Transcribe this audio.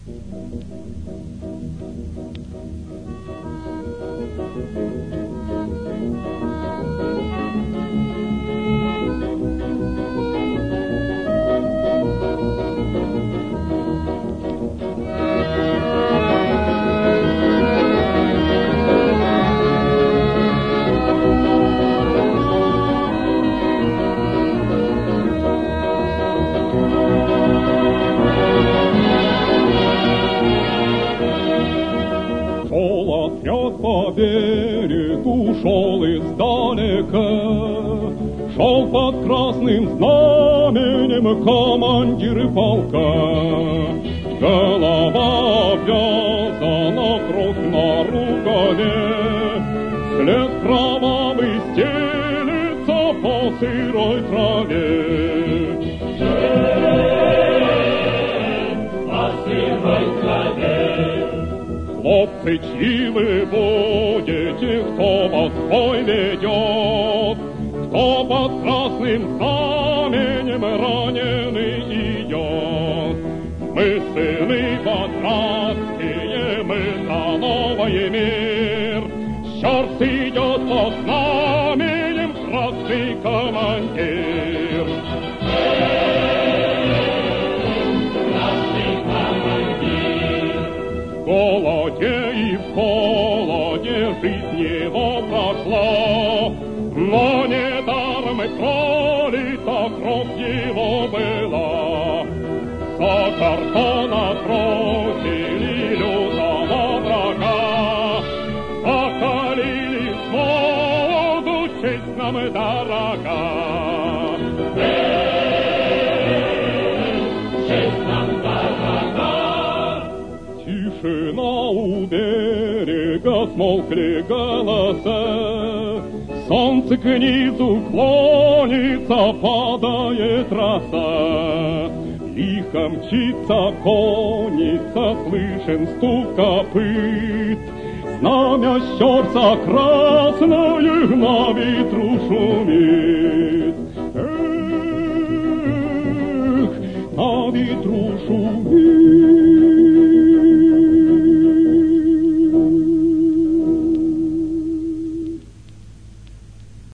По берегу шел издалека, шел под красным знаменем командир полка. Голова обвязана, кровь на рукаве, след кровавый стелется по сырой траве. По сырой траве. Хлопцы, чьи вы будете, кто вас в бой ведет, кто под красным знаменем раненый идет? Мы сыны батрацкие, мы за новый мир. Сейчас идет под знаменем красный командир. В голоде и в холоде жизнь его прошла, но недаром пролита кровь его была. За картон отбросили лютого врага, закалили смогу, честь нам дорога. Честь нам дорога. Тишина у берега, смолкли голоса, солнце к низу клонится, падает роса. Лихо мчится конница, слышен стук копыт, знамя щерса красное на ветру шумит. Эх, на ветру шумит.